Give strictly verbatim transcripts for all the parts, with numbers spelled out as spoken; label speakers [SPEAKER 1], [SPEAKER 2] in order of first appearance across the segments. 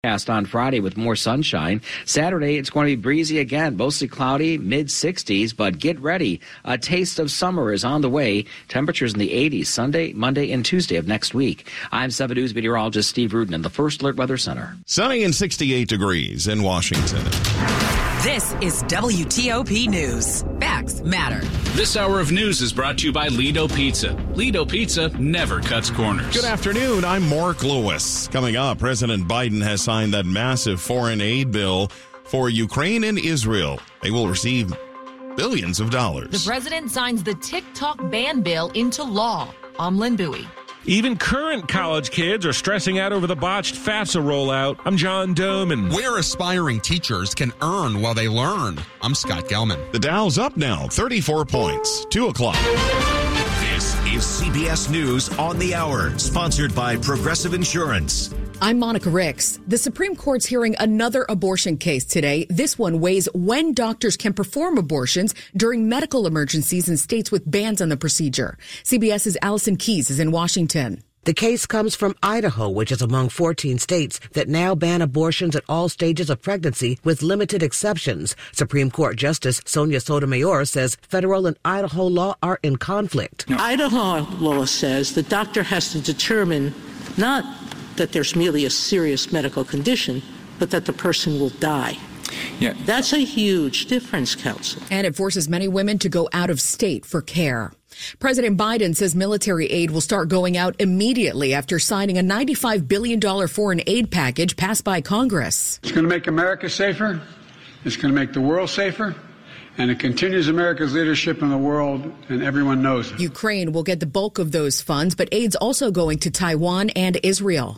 [SPEAKER 1] On Friday with more sunshine. Saturday, it's going to be breezy again, mostly cloudy, mid sixties, but get ready. A taste of summer is on the way. Temperatures in the eighties Sunday, Monday, and Tuesday of next week. I'm seven News meteorologist Steve Rudin in the First Alert Weather Center.
[SPEAKER 2] Sunny and sixty-eight degrees in Washington.
[SPEAKER 3] This is W T O P News. Facts matter.
[SPEAKER 4] This hour of news is brought to you by Lido Pizza. Lido Pizza never cuts corners.
[SPEAKER 2] Good afternoon. I'm Mark Lewis. Coming up, President Biden has signed that massive foreign aid bill for Ukraine and Israel. They will receive billions of dollars.
[SPEAKER 5] The president signs the TikTok ban bill into law. I'm Lynn Bowie.
[SPEAKER 6] Even current college kids are stressing out over the botched FAFSA rollout. I'm John Doman.
[SPEAKER 7] Where aspiring teachers can earn while they learn. I'm Scott Gelman.
[SPEAKER 2] The Dow's up now, thirty-four points, two o'clock.
[SPEAKER 8] This is C B S News on the Hour, sponsored by Progressive Insurance.
[SPEAKER 9] I'm Monica Ricks. The Supreme Court's hearing another abortion case today. This one weighs when doctors can perform abortions during medical emergencies in states with bans on the procedure. CBS's Allison Keyes is in Washington.
[SPEAKER 10] The case comes from Idaho, which is among fourteen states that now ban abortions at all stages of pregnancy with limited exceptions. Supreme Court Justice Sonia Sotomayor says federal and Idaho law are in conflict.
[SPEAKER 11] Idaho law says the doctor has to determine not that there's merely a serious medical condition, but that the person will die. Yeah. That's a huge difference, counsel.
[SPEAKER 9] And it forces many women to go out of state for care. President Biden says military aid will start going out immediately after signing a ninety-five billion dollars foreign aid package passed by Congress.
[SPEAKER 12] It's going to make America safer. It's going to make the world safer. And it continues America's leadership in the world, and everyone knows it.
[SPEAKER 9] Ukraine will get the bulk of those funds, but aid's also going to Taiwan and Israel.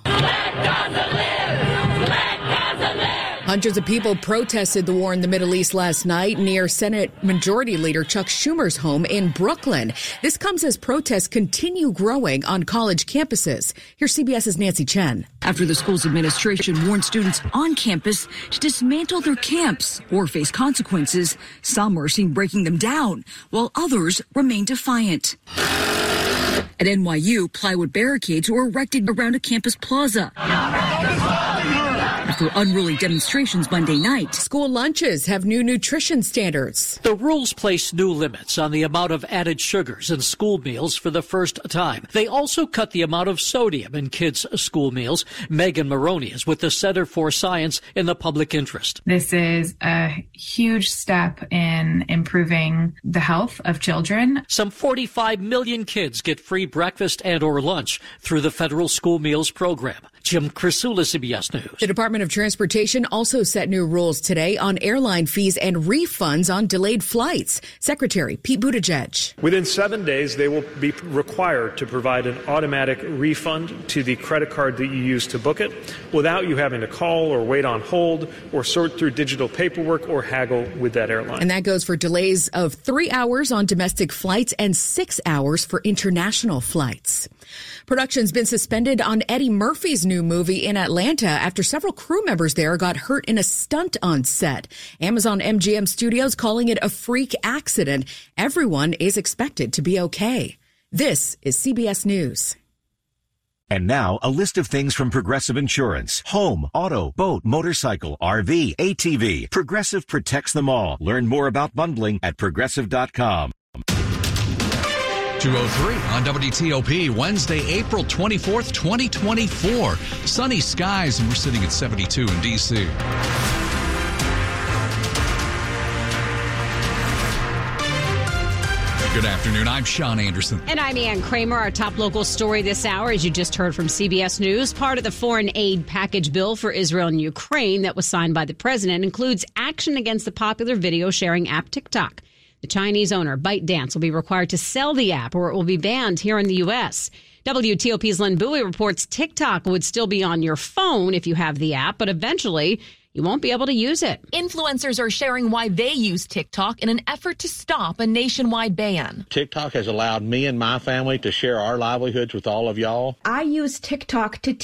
[SPEAKER 9] Hundreds of people protested the war in the Middle East last night near Senate Majority Leader Chuck Schumer's home in Brooklyn. This comes as protests continue growing on college campuses. Here's CBS's Nancy Chen.
[SPEAKER 13] After the school's administration warned students on campus to dismantle their camps or face consequences, some are seen breaking them down, while others remain defiant. At N Y U, plywood barricades were erected around a campus plaza. After unruly demonstrations Monday night.
[SPEAKER 9] School lunches have new nutrition standards.
[SPEAKER 14] The rules place new limits on the amount of added sugars in school meals for the first time. They also cut the amount of sodium in kids' school meals. Megan Maroney is with the Center for Science in the Public Interest.
[SPEAKER 15] This is a huge step in improving the health of children.
[SPEAKER 14] Some forty-five million kids get free breakfast and or lunch through the federal school meals program. Jim Crisula, C B S News.
[SPEAKER 9] The Department of Transportation also set new rules today on airline fees and refunds on delayed flights. Secretary Pete Buttigieg.
[SPEAKER 16] Within seven days, they will be required to provide an automatic refund to the credit card that you use to book it without you having to call or wait on hold or sort through digital paperwork or haggle with that airline.
[SPEAKER 9] And that goes for delays of three hours on domestic flights and six hours for international flights. Production's been suspended on Eddie Murphy's new movie in Atlanta after several crew members there got hurt in a stunt on set. Amazon M G M Studios calling it a freak accident. Everyone is expected to be okay. This is C B S News.
[SPEAKER 8] And now, a list of things from Progressive Insurance. Home, auto, boat, motorcycle, R V, A T V. Progressive protects them all. Learn more about bundling at progressive dot com.
[SPEAKER 17] two oh three on W T O P, Wednesday, April twenty-fourth, twenty twenty-four. Sunny skies, and we're sitting at seventy-two in D C. Good afternoon. I'm Sean Anderson.
[SPEAKER 18] And I'm Ann Kramer. Our top local story this hour, as you just heard from C B S News, part of the foreign aid package bill for Israel and Ukraine that was signed by the president includes action against the popular video sharing app TikTok. The Chinese owner, ByteDance, will be required to sell the app or it will be banned here in the U S. W T O P's Lynn Bowie reports TikTok would still be on your phone if you have the app, but eventually you won't be able to use it.
[SPEAKER 5] Influencers are sharing why they use TikTok in an effort to stop a nationwide ban.
[SPEAKER 19] TikTok has allowed me and my family to share our livelihoods with all of y'all.
[SPEAKER 20] I use TikTok to teach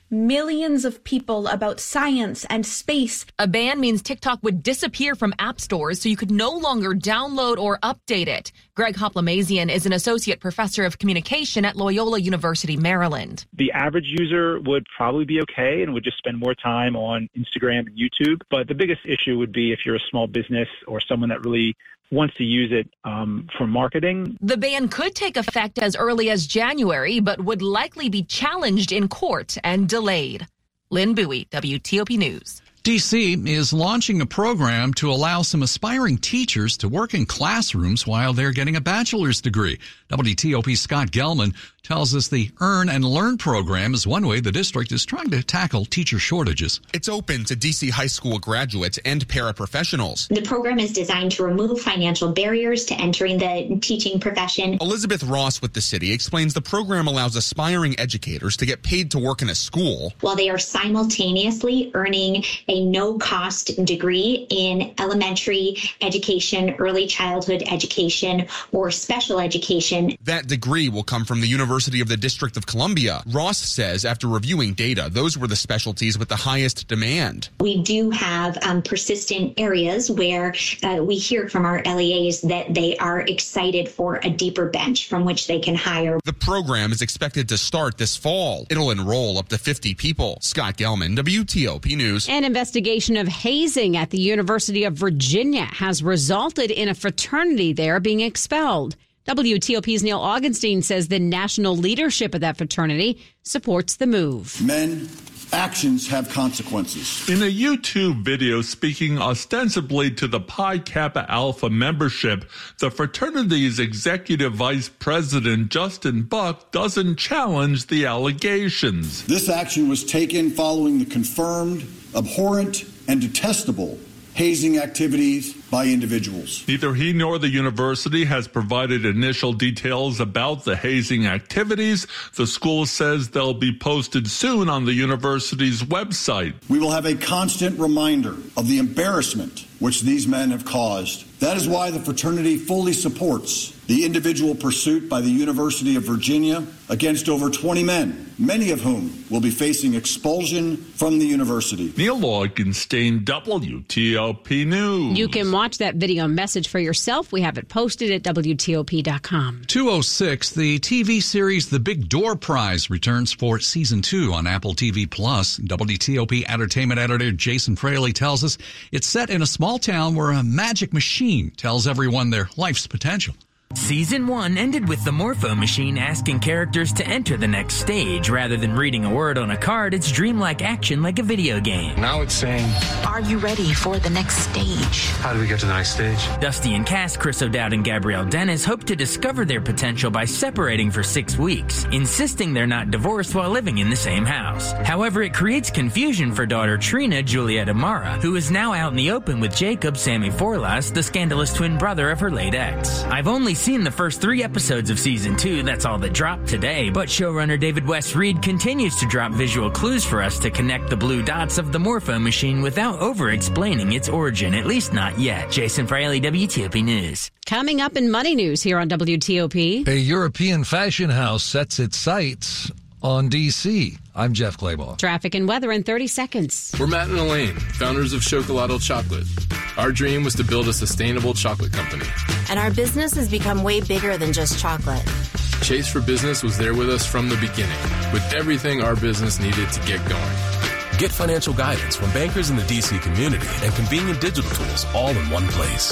[SPEAKER 19] millions of people about science and space.
[SPEAKER 5] A ban means TikTok would disappear from app stores so you could no longer download or update it. Greg Hoplamazian is an associate professor of communication at Loyola University, Maryland.
[SPEAKER 20] The average user would probably be okay and would just spend more time on Instagram and YouTube. But the biggest issue would be if you're a small business or someone that really wants to use it um, for marketing.
[SPEAKER 5] The ban could take effect as early as January, but would likely be challenged in court and delayed. Lynn Bowie, W T O P News.
[SPEAKER 17] D C is launching a program to allow some aspiring teachers to work in classrooms while they're getting a bachelor's degree. W T O P's Scott Gelman tells us the Earn and Learn program is one way the district is trying to tackle teacher shortages.
[SPEAKER 7] It's open to D C high school graduates and paraprofessionals.
[SPEAKER 21] The program is designed to remove financial barriers to entering the teaching profession.
[SPEAKER 7] Elizabeth Ross with the city explains the program allows aspiring educators to get paid to work in a school
[SPEAKER 21] while they are simultaneously earning a no-cost degree in elementary education, early childhood education, or special education.
[SPEAKER 7] That degree will come from the University of the District of Columbia. Ross says after reviewing data, those were the specialties with the highest demand.
[SPEAKER 21] We do have um, persistent areas where uh, we hear from our L E As that they are excited for a deeper bench from which they can hire.
[SPEAKER 7] The program is expected to start this fall. It'll enroll up to fifty people. Scott Gelman, W T O P News.
[SPEAKER 18] An investigation of hazing at the University of Virginia has resulted in a fraternity there being expelled. W T O P's Neil Augenstein says the national leadership of that fraternity supports the move.
[SPEAKER 22] Men, actions have consequences.
[SPEAKER 23] In a YouTube video speaking ostensibly to the Pi Kappa Alpha membership, the fraternity's executive vice president, Justin Buck, doesn't challenge the allegations.
[SPEAKER 22] This action was taken following the confirmed, abhorrent, and detestable hazing activities by individuals.
[SPEAKER 23] Neither he nor the university has provided initial details about the hazing activities. The school says they'll be posted soon on the university's website.
[SPEAKER 22] We will have a constant reminder of the embarrassment which these men have caused. That is why the fraternity fully supports the individual pursuit by the University of Virginia against over twenty men, many of whom will be facing expulsion from the university.
[SPEAKER 23] Neil Augenstein, W T O P News.
[SPEAKER 18] You can watch that video message for yourself. We have it posted at W T O P dot com.
[SPEAKER 17] two oh six, the T V series The Big Door Prize returns for season two on Apple T V Plus. W T O P entertainment editor Jason Fraley tells us it's set in a small town where a magic machine tells everyone their life's potential.
[SPEAKER 24] Season one ended with the Morpho machine asking characters to enter the next stage. Rather than reading a word on a card, it's dreamlike action like a video game.
[SPEAKER 25] Now it's saying,
[SPEAKER 3] are you ready for the next stage?
[SPEAKER 25] How do we get to the next stage?
[SPEAKER 24] Dusty and Cass, Chris O'Dowd and Gabrielle Dennis hope to discover their potential by separating for six weeks, insisting they're not divorced while living in the same house. However, it creates confusion for daughter Trina, Juliet Amara, who is now out in the open with Jacob, Sammy Forlas, the scandalous twin brother of her late ex. I've only seen the first three episodes of season two, that's all that dropped today, but showrunner David West Reed continues to drop visual clues for us to connect the blue dots of the Morpho machine without over-explaining its origin, at least not yet. Jason Fraley, W T O P News.
[SPEAKER 18] Coming up in Money News here on W T O P.
[SPEAKER 26] A European fashion house sets its sights on D C. I'm Jeff Claymore.
[SPEAKER 18] Traffic and weather in thirty seconds.
[SPEAKER 27] We're Matt and Elaine, founders of Chocolato Chocolate. Our dream was to build a sustainable chocolate company.
[SPEAKER 28] And our business has become way bigger than just chocolate.
[SPEAKER 27] Chase for Business was there with us from the beginning, with everything our business needed to get going.
[SPEAKER 29] Get financial guidance from bankers in the D C community and convenient digital tools all in one place.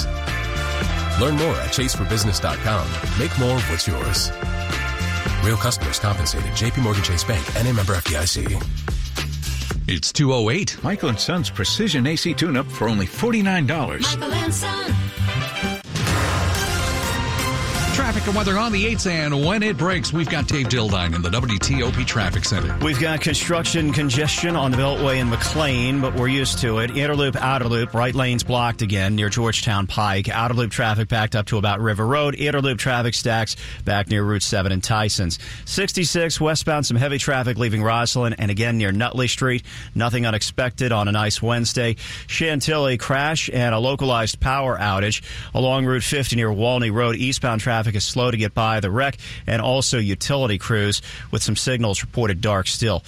[SPEAKER 29] Learn more at chase for business dot com. Make more of what's yours. Real customers compensated. J P Morgan Chase Bank, N A member F D I C.
[SPEAKER 17] It's two oh eight.
[SPEAKER 30] Michael and Son's Precision A C Tune-Up for only forty-nine dollars.
[SPEAKER 3] Michael and Son.
[SPEAKER 17] Traffic and weather on the eights, and when it breaks, we've got Dave Dildine in the W T O P Traffic Center.
[SPEAKER 31] We've got construction congestion on the Beltway in McLean, but we're used to it. Inner loop, outer loop, right lanes blocked again near Georgetown Pike. Outer loop traffic backed up to about River Road. Inner loop traffic stacks back near Route seven and Tyson's. sixty-six westbound, some heavy traffic leaving Rosslyn and again near Nutley Street. Nothing unexpected on a nice Wednesday. Chantilly crash and a localized power outage along Route fifty near Walney Road. Eastbound traffic is slow to get by the wreck, and also utility crews with some signals reported dark still.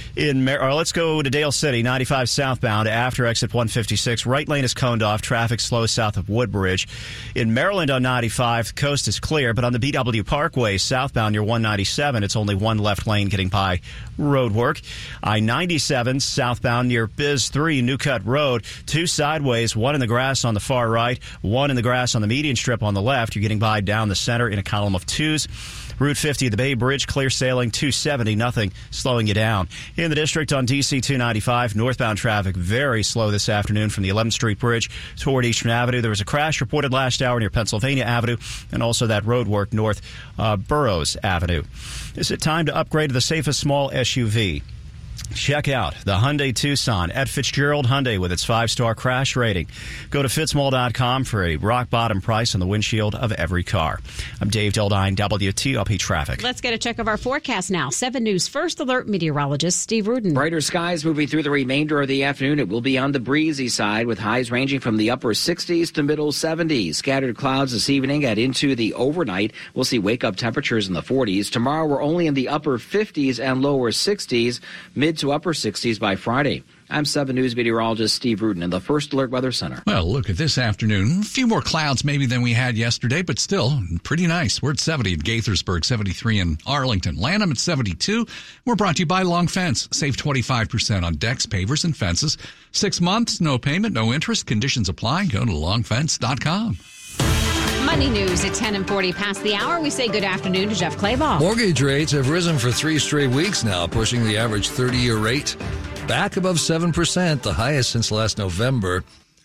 [SPEAKER 31] In Mar- or let's go to Dale City, ninety-five southbound after exit one fifty-six. Right lane is coned off. Traffic slow south of Woodbridge. In Maryland on ninety-five, the coast is clear, but on the B W Parkway southbound near one ninety-seven, it's only one left lane getting by road work. I ninety-seven southbound near Biz three, New Cut Road. Two sideways, one in the grass on the far right, one in the grass on the median strip on the left. You're getting by down the center in a column of twos. Route fifty, the Bay Bridge, clear sailing, two seventy, nothing slowing you down. In the district on D C two ninety-five, northbound traffic very slow this afternoon from the eleventh Street Bridge toward Eastern Avenue. There was a crash reported last hour near Pennsylvania Avenue, and also that road work north uh, Burroughs Avenue. Is it time to upgrade to the safest small S U V? Check out the Hyundai Tucson at Fitzgerald Hyundai with its five-star crash rating. Go to fitzmall dot com for a rock-bottom price on the windshield of every car. I'm Dave Dildine, W T O P Traffic.
[SPEAKER 18] Let's get a check of our forecast now. seven News First Alert meteorologist Steve Rudin.
[SPEAKER 1] Brighter skies moving through the remainder of the afternoon. It will be on the breezy side with highs ranging from the upper sixties to middle seventies. Scattered clouds this evening and into the overnight. We'll see wake-up temperatures in the forties. Tomorrow we're only in the upper fifties and lower sixties. Mid to upper sixties by Friday. I'm seven News meteorologist Steve Rudin in the First Alert Weather Center.
[SPEAKER 17] Well, look at this afternoon. A few more clouds maybe than we had yesterday, but still pretty nice. We're at seventy at Gaithersburg, seventy-three in Arlington. Lanham at seventy-two. We're brought to you by Long Fence. Save twenty-five percent on decks, pavers, and fences. Six months, no payment, no interest. Conditions apply. Go to long fence dot com.
[SPEAKER 18] Money news at ten and forty past the hour. We say good afternoon to Jeff Clabaugh.
[SPEAKER 26] Mortgage rates have risen for three straight weeks now, pushing the average thirty-year rate back above seven percent, the highest since last November.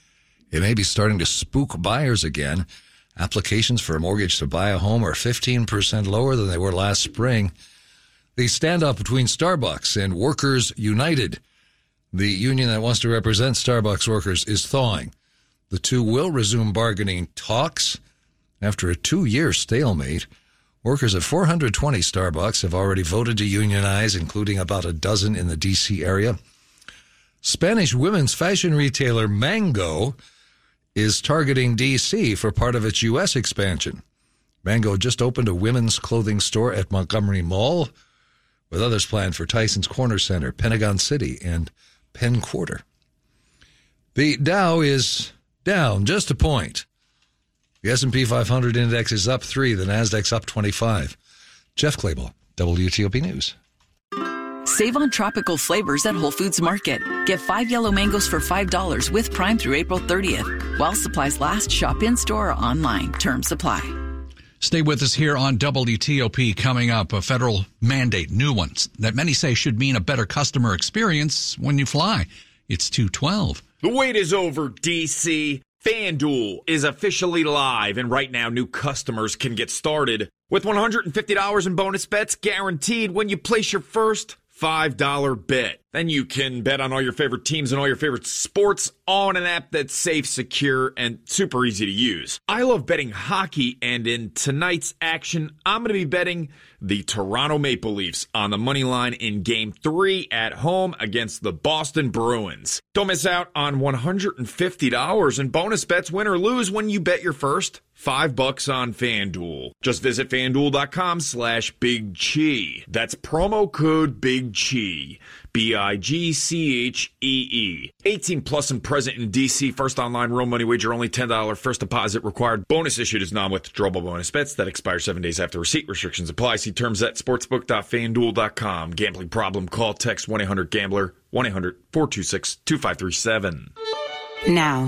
[SPEAKER 26] It may be starting to spook buyers again. Applications for a mortgage to buy a home are fifteen percent lower than they were last spring. The standoff between Starbucks and Workers United, the union that wants to represent Starbucks workers, is thawing. The two will resume bargaining talks. After a two-year stalemate, workers at four hundred twenty Starbucks have already voted to unionize, including about a dozen in the D C area. Spanish women's fashion retailer Mango is targeting D C for part of its U S expansion. Mango just opened a women's clothing store at Montgomery Mall, with others planned for Tyson's Corner Center, Pentagon City, and Penn Quarter. The Dow is down just a point. The S and P five hundred index is up three. The Nasdaq's up twenty-five. Jeff Clabaugh, W T O P News.
[SPEAKER 2] Save on tropical flavors at Whole Foods Market. Get five yellow mangoes for five dollars with Prime through April thirtieth. While supplies last, shop in-store or online. Terms apply.
[SPEAKER 17] Stay with us here on W T O P. Coming up, a federal mandate, new ones, that many say should mean a better customer experience when you fly. It's two twelve.
[SPEAKER 4] The wait is over, D C. FanDuel is officially live, and right now new customers can get started with one hundred fifty dollars in bonus bets guaranteed when you place your first five dollar bet. Then you can bet on all your favorite teams and all your favorite sports on an app that's safe, secure, and super easy to use. I love betting hockey, and in tonight's action, I'm going to be betting the Toronto Maple Leafs on the money line in Game three at home against the Boston Bruins. Don't miss out on one hundred fifty dollars in bonus bets, win or lose, when you bet your first five bucks on FanDuel. Just visit FanDuel.com slash Big Chi. That's promo code Big Chi. B I G C H E E. eighteen plus and present in D C. First online real money wager, only ten dollars first deposit required. Bonus issued is non-withdrawable bonus bets that expire seven days after receipt. Restrictions apply. See terms at sportsbook dot fan duel dot com. Gambling problem? Call, text one eight hundred gambler, one eight hundred four two six two five three seven.
[SPEAKER 28] Now.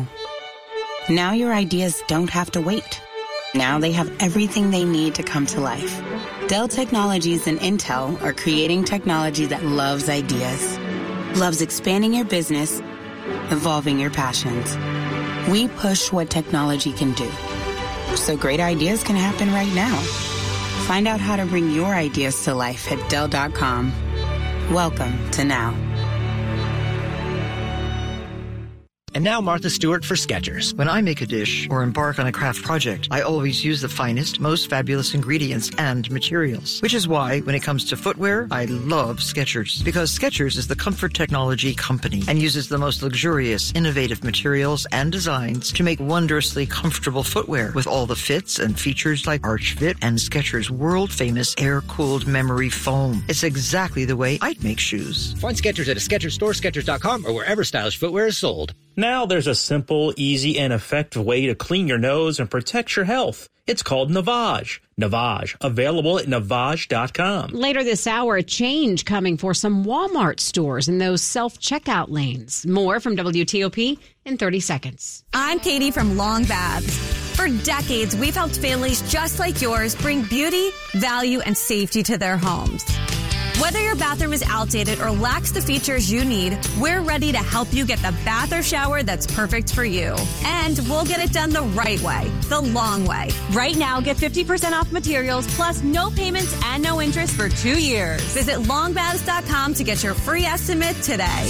[SPEAKER 28] Now your ideas don't have to wait. Now they have everything they need to come to life. Dell Technologies and Intel are creating technology that loves ideas, loves expanding your business, evolving your passions. We push what technology can do, so great ideas can happen right now. Find out how to bring your ideas to life at Dell dot com. Welcome to Now.
[SPEAKER 6] And now Martha Stewart for Skechers.
[SPEAKER 8] When I make a dish or embark on a craft project, I always use the finest, most fabulous ingredients and materials. Which is why, when it comes to footwear, I love Skechers. Because Skechers is the comfort technology company and uses the most luxurious, innovative materials and designs to make wondrously comfortable footwear with all the fits and features like Arch Fit and Skechers' world-famous air-cooled memory foam. It's exactly the way I'd make shoes.
[SPEAKER 9] Find Skechers at a Skechers store, Skechers dot com, or wherever stylish footwear is sold.
[SPEAKER 10] Now there's a simple, easy, and effective way to clean your nose and protect your health. It's called Navage. Navage, available at Navage dot com.
[SPEAKER 18] Later this hour, a change coming for some Walmart stores in those self-checkout lanes. More from W T O P in thirty seconds.
[SPEAKER 11] I'm Katie from Long Baths. For decades, we've helped families just like yours bring beauty, value, and safety to their homes. Whether your bathroom is outdated or lacks the features you need, we're ready to help you get the bath or shower that's perfect for you. And we'll get it done the right way, the long way. Right now, get fifty percent off materials plus no payments and no interest for two years. Visit long baths dot com to get your free estimate today.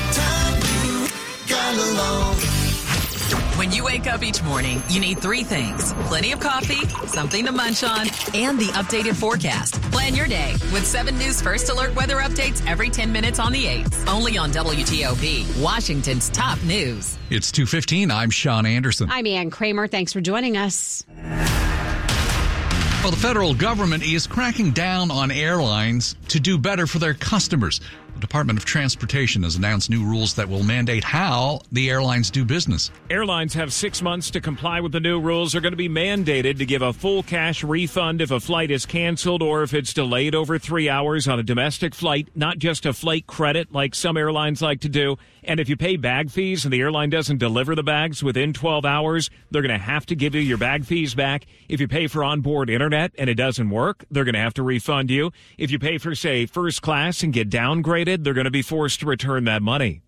[SPEAKER 3] When you wake up each morning, you need three things. Plenty of coffee, something to munch on, and the updated forecast. Plan your day with seven News First Alert weather updates every ten minutes on the eights. Only on W T O P, Washington's top news.
[SPEAKER 17] It's two fifteen. I'm Sean Anderson.
[SPEAKER 18] I'm Ann Kramer. Thanks for joining us.
[SPEAKER 17] Well, the federal government is cracking down on airlines to do better for their customers. The Department of Transportation has announced new rules that will mandate how the airlines do business.
[SPEAKER 12] Airlines have six months to comply with the new rules. They're going to be mandated to give a full cash refund if a flight is canceled or if it's delayed over three hours on a domestic flight, not just a flight credit like some airlines like to do. And if you pay bag fees and the airline doesn't deliver the bags within twelve hours, they're going to have to give you your bag fees back. If you pay for onboard internet and it doesn't work, they're going to have to refund you. If you pay for, say, first class and get downgraded, they're going to be forced to return that money.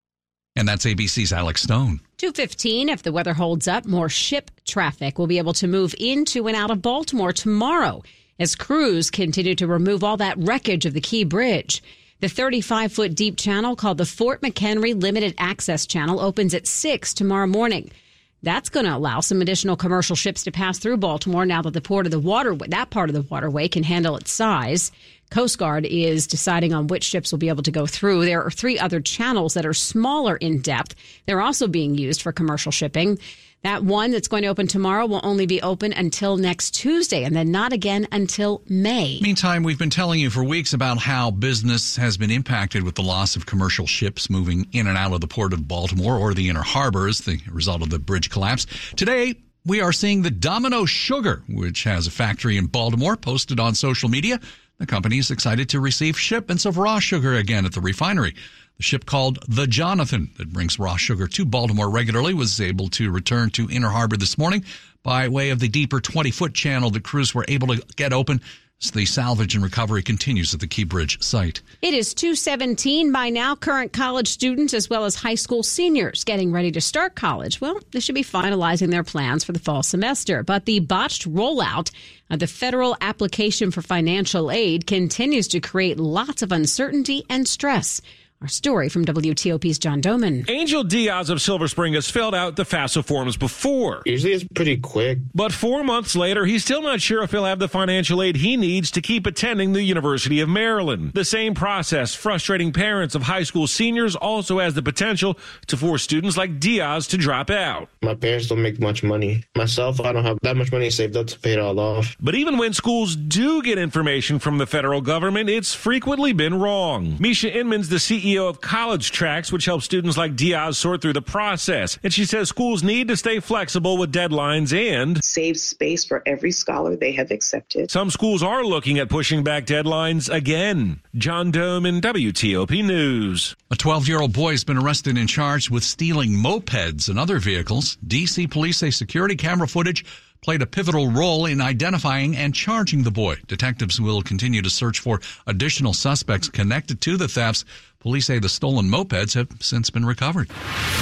[SPEAKER 17] And that's A B C's Alex Stone.
[SPEAKER 18] two fifteen, if the weather holds up, more ship traffic will be able to move into and out of Baltimore tomorrow as crews continue to remove all that wreckage of the Key Bridge. The thirty-five foot deep channel called the Fort McHenry Limited Access Channel opens at six tomorrow morning. That's going to allow some additional commercial ships to pass through Baltimore now that the port of the waterway, that part of the waterway can handle its size. Coast Guard is deciding on which ships will be able to go through. There are three other channels that are smaller in depth. They're also being used for commercial shipping. That one that's going to open tomorrow will only be open until next Tuesday and then not again until May.
[SPEAKER 17] Meantime, we've been telling you for weeks about how business has been impacted with the loss of commercial ships moving in and out of the port of Baltimore or the inner harbor as the result of the bridge collapse. Today, we are seeing the Domino Sugar, which has a factory in Baltimore, posted on social media. The company is excited to receive shipments of raw sugar again at the refinery. The ship called the Jonathan that brings raw sugar to Baltimore regularly was able to return to Inner Harbor this morning by way of the deeper twenty foot channel the crews were able to get open as the salvage and recovery continues at the Key Bridge site.
[SPEAKER 18] It is two seventeen by now. Current college students as well as high school seniors getting ready to start college. Well, they should be finalizing their plans for the fall semester. But the botched rollout of the federal application for financial aid continues to create lots of uncertainty and stress. Our story from W T O P's John Doman.
[SPEAKER 12] Angel Diaz of Silver Spring has filled out the FAFSA forms before.
[SPEAKER 13] Usually it's pretty quick.
[SPEAKER 12] But four months later, he's still not sure if he'll have the financial aid he needs to keep attending the University of Maryland. The same process, frustrating parents of high school seniors, also has the potential to force students like Diaz to drop out.
[SPEAKER 13] My parents don't make much money. Myself, I don't have that much money saved up to pay it all off.
[SPEAKER 12] But even when schools do get information from the federal government, it's frequently been wrong. Misha Inman's the C E O of College Tracks, which helps students like Diaz sort through the process. And she says schools need to stay flexible with deadlines and
[SPEAKER 14] save space for every scholar they have accepted.
[SPEAKER 12] Some schools are looking at pushing back deadlines again. John Doman, W T O P News.
[SPEAKER 17] A twelve-year-old boy has been arrested and charged with stealing mopeds and other vehicles. D C police say security camera footage played a pivotal role in identifying and charging the boy. Detectives will continue to search for additional suspects connected to the thefts. Police say the stolen mopeds have since been recovered.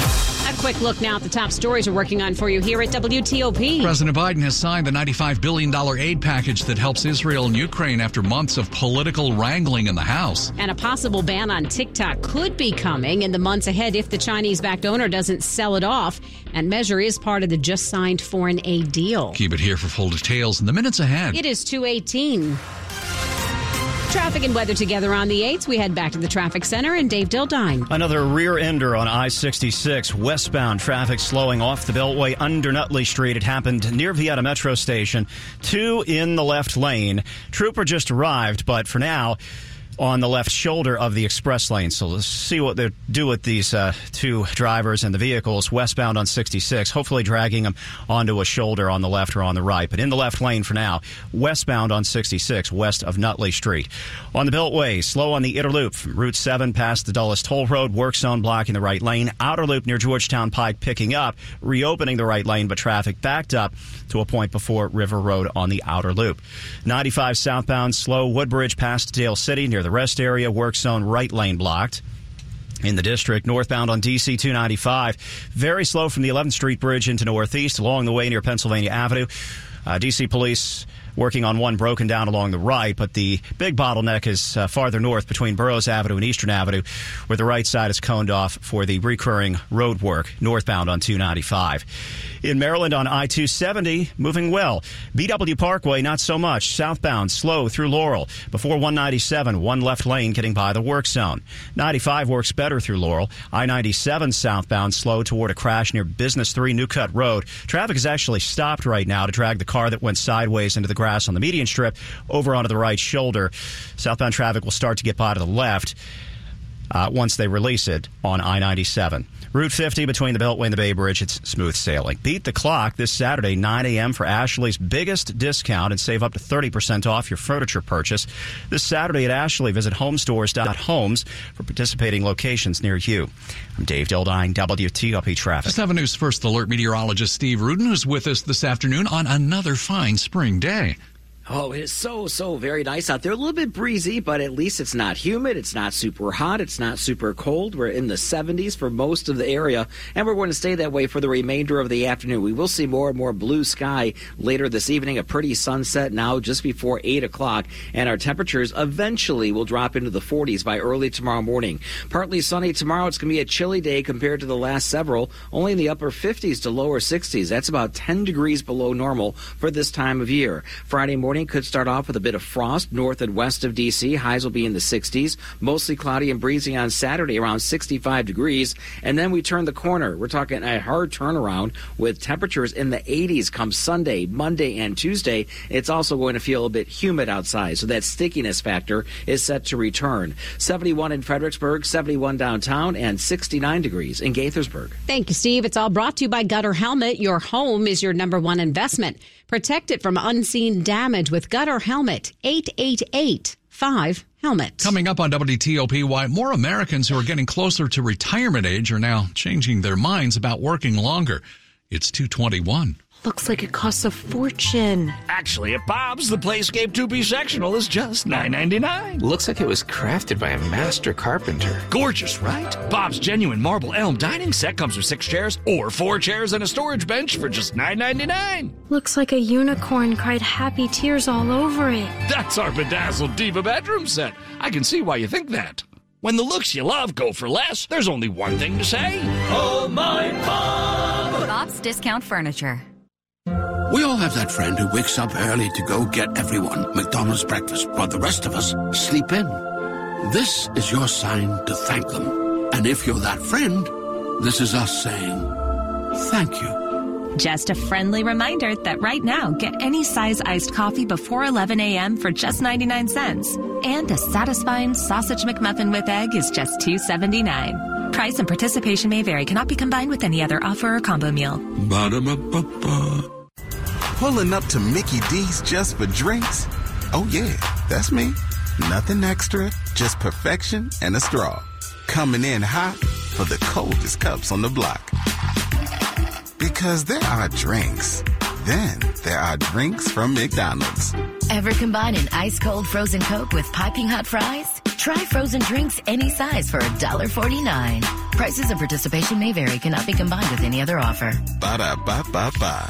[SPEAKER 18] A quick look now at the top stories we're working on for you here at W T O P.
[SPEAKER 17] President Biden has signed the ninety-five billion dollars aid package that helps Israel and Ukraine after months of political wrangling in the House.
[SPEAKER 18] And a possible ban on TikTok could be coming in the months ahead if the Chinese-backed owner doesn't sell it off. And measure is part of the just signed foreign aid deal.
[SPEAKER 17] Keep it here for full details in the minutes ahead.
[SPEAKER 18] It is two eighteen. Traffic and weather together on the eights. We head back to the traffic center and Dave Dildine.
[SPEAKER 31] Another rear ender on I sixty-six. Westbound traffic slowing off the Beltway under Nutley Street. It happened near Vieta Metro Station. Two in the left lane. Trooper just arrived, but for now, on the left shoulder of the express lane. So let's see what they do with these uh, two drivers and the vehicles westbound on sixty-six, hopefully dragging them onto a shoulder on the left or on the right. But in the left lane for now, westbound on sixty-six, west of Nutley Street. On the Beltway, slow on the inner loop from Route seven past the Dulles Toll Road, work zone blocking the right lane. Outer loop near Georgetown Pike picking up, reopening the right lane, but traffic backed up to a point before River Road on the outer loop. ninety-five southbound, slow Woodbridge past Dale City near the rest area, work zone right lane blocked. In the district, northbound on D C two ninety-five, very slow from the eleventh Street Bridge into Northeast along the way near Pennsylvania Avenue. Uh, D C police working on one broken down along the right, but the big bottleneck is uh, farther north between Burroughs Avenue and Eastern Avenue, where the right side is coned off for the recurring road work northbound on two ninety-five. In Maryland on I two seventy, moving well. B W Parkway, not so much. Southbound, slow through Laurel. Before one ninety-seven, one left lane getting by the work zone. ninety-five works better through Laurel. I ninety-seven southbound, slow toward a crash near Business three New Cut Road. Traffic is actually stopped right now to drag the car that went sideways into the grass on the median strip over onto the right shoulder. Southbound traffic will start to get by to the left uh, once they release it on I ninety-seven. Route fifty between the Beltway and the Bay Bridge, it's smooth sailing. Beat the clock this Saturday, nine a.m. for Ashley's biggest discount and save up to thirty percent off your furniture purchase. This Saturday at Ashley, visit homestores dot homes for participating locations near you. I'm Dave Dildine, W T O P Traffic.
[SPEAKER 17] seven News First Alert meteorologist Steve Rudin, who's with us this afternoon on another fine spring day.
[SPEAKER 1] Oh, it is so, so very nice out there. A little bit breezy, but at least it's not humid. It's not super hot. It's not super cold. We're in the seventies for most of the area, and we're going to stay that way for the remainder of the afternoon. We will see more and more blue sky later this evening, a pretty sunset now just before eight o'clock, and our temperatures eventually will drop into the forties by early tomorrow morning. Partly sunny tomorrow. It's going to be a chilly day compared to the last several, only in the upper fifties to lower sixties. That's about ten degrees below normal for this time of year. Friday morning could start off with a bit of frost north and west of D C. Highs will be in the sixties. Mostly cloudy and breezy on Saturday, around sixty-five degrees. And then we turn the corner. We're talking a hard turnaround with temperatures in the eighties come Sunday, Monday, and Tuesday. It's also going to feel a bit humid outside, so that stickiness factor is set to return. seventy-one in Fredericksburg, seventy-one downtown, and sixty-nine degrees in Gaithersburg.
[SPEAKER 18] Thank you, Steve. It's all brought to you by Gutter Helmet. Your home is your number one investment. Protect it from unseen damage with Gutter Helmet. eight eight eight five helmet.
[SPEAKER 17] Coming up on W T O P, why more Americans who are getting closer to retirement age are now changing their minds about working longer. It's two twenty-one.
[SPEAKER 5] Looks like it costs a fortune.
[SPEAKER 7] Actually, at Bob's, the Playscape two-piece sectional is just nine ninety-nine.
[SPEAKER 15] Looks like it was crafted by a master carpenter.
[SPEAKER 7] Gorgeous, right? Bob's genuine marble elm dining set comes with six chairs or four chairs and a storage bench for just nine ninety-nine.
[SPEAKER 5] Looks like a unicorn cried happy tears all over it.
[SPEAKER 7] That's our bedazzled diva bedroom set. I can see why you think that. When the looks you love go for less, there's only one thing to say. Oh, my Bob!
[SPEAKER 16] Bob's Discount Furniture.
[SPEAKER 19] We all have that friend who wakes up early to go get everyone McDonald's breakfast while the rest of us sleep in. This is your sign to thank them. And if you're that friend, this is us saying thank you.
[SPEAKER 16] Just a friendly reminder that right now, get any size iced coffee before eleven a.m. for just ninety-nine cents. And a satisfying sausage McMuffin with egg is just two seventy-nine. Price and participation may vary. Cannot be combined with any other offer or combo meal.
[SPEAKER 19] Ba-da-ba-ba-ba.
[SPEAKER 20] Pulling up to Mickey D's just for drinks? Oh yeah, that's me. Nothing extra, just perfection and a straw. Coming in hot for the coldest cups on the block. Because there are drinks. Then there are drinks from McDonald's.
[SPEAKER 16] Ever combine an ice-cold frozen Coke with piping hot fries?
[SPEAKER 2] Try frozen drinks any size for one dollar forty-nine. Prices and participation may vary. Cannot be combined with any other offer.
[SPEAKER 20] Ba-da-ba-ba-ba.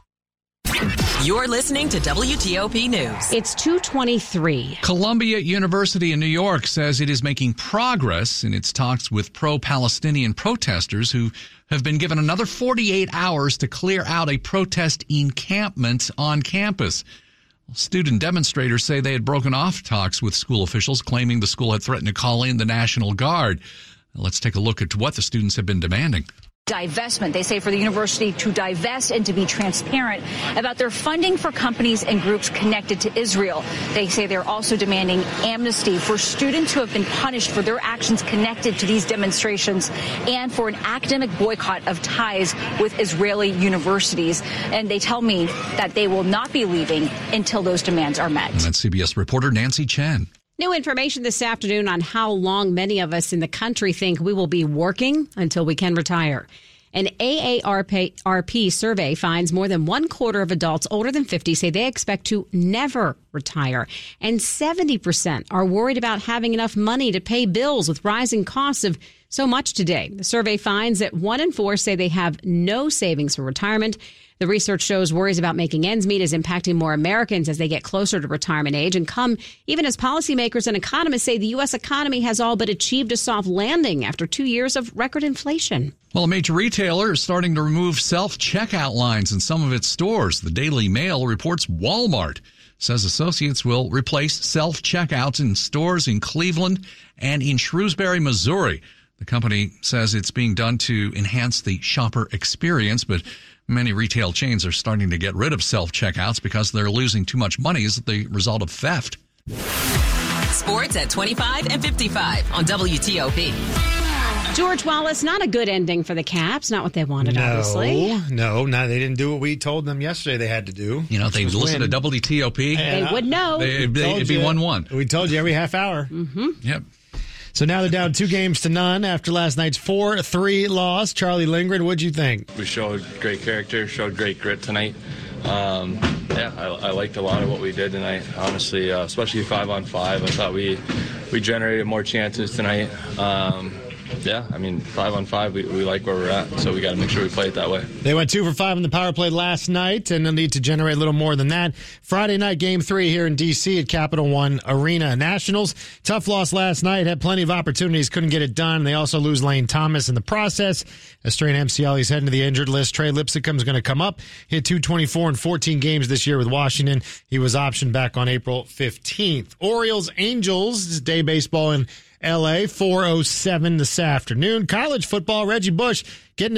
[SPEAKER 3] You're listening to W T O P News.
[SPEAKER 18] It's two twenty-three.
[SPEAKER 17] Columbia University in New York says it is making progress in its talks with pro-Palestinian protesters who have been given another forty-eight hours to clear out a protest encampment on campus. Student demonstrators say they had broken off talks with school officials, claiming the school had threatened to call in the National Guard. Let's take a look at what the students have been demanding.
[SPEAKER 4] Divestment. They say for the university to divest and to be transparent about their funding for companies and groups connected to Israel. They say they're also demanding amnesty for students who have been punished for their actions connected to these demonstrations and for an academic boycott of ties with Israeli universities. And they tell me that they will not be leaving until those demands are met.
[SPEAKER 17] And that's C B S reporter Nancy Chen.
[SPEAKER 18] New information this afternoon on how long many of us in the country think we will be working until we can retire. An A A R P survey finds more than one quarter of adults older than fifty say they expect to never retire. And seventy percent are worried about having enough money to pay bills with rising costs of so much today. The survey finds that one in four say they have no savings for retirement. The research shows worries about making ends meet is impacting more Americans as they get closer to retirement age and come even as policymakers and economists say the U S economy has all but achieved a soft landing after two years of record inflation.
[SPEAKER 17] Well, a major retailer is starting to remove self-checkout lines in some of its stores. The Daily Mail reports Walmart says associates will replace self-checkouts in stores in Cleveland and in Shrewsbury, Missouri. The company says it's being done to enhance the shopper experience, but many retail chains are starting to get rid of self-checkouts because they're losing too much money as the result of theft.
[SPEAKER 3] Sports at twenty-five and fifty-five on W T O P.
[SPEAKER 18] George Wallace, not a good ending for the Caps. Not what they wanted,
[SPEAKER 21] no,
[SPEAKER 18] obviously.
[SPEAKER 21] No, no, they didn't do what we told them yesterday they had to do.
[SPEAKER 17] You know, if they listen to W T O P,
[SPEAKER 18] they would know.
[SPEAKER 17] They, they, it'd be one one.
[SPEAKER 21] We told you every half hour.
[SPEAKER 18] Mm-hmm.
[SPEAKER 17] Yep.
[SPEAKER 21] So now they're down two games to none after last night's four three loss. Charlie Lindgren, what'd you think?
[SPEAKER 22] We showed great character, showed great grit tonight. Um, yeah, I, I liked a lot of what we did tonight, honestly, uh, especially five on five. I thought we we generated more chances tonight. Um, yeah, I mean, five on five, we, we like where we're at, so we got to make sure we play it that way.
[SPEAKER 21] They went two for five in the power play last night, and they'll need to generate a little more than that. Friday night, game three here in D C at Capital One Arena. Nationals, tough loss last night, had plenty of opportunities, couldn't get it done. They also lose Lane Thomas in the process. A strained M C L, he's heading to the injured list. Trey Lipscomb's going to come up. Hit two twenty-four in fourteen games this year with Washington. He was optioned back on April fifteenth. Orioles, Angels, day baseball in L A, four oh seven this afternoon. College football, Reggie Bush getting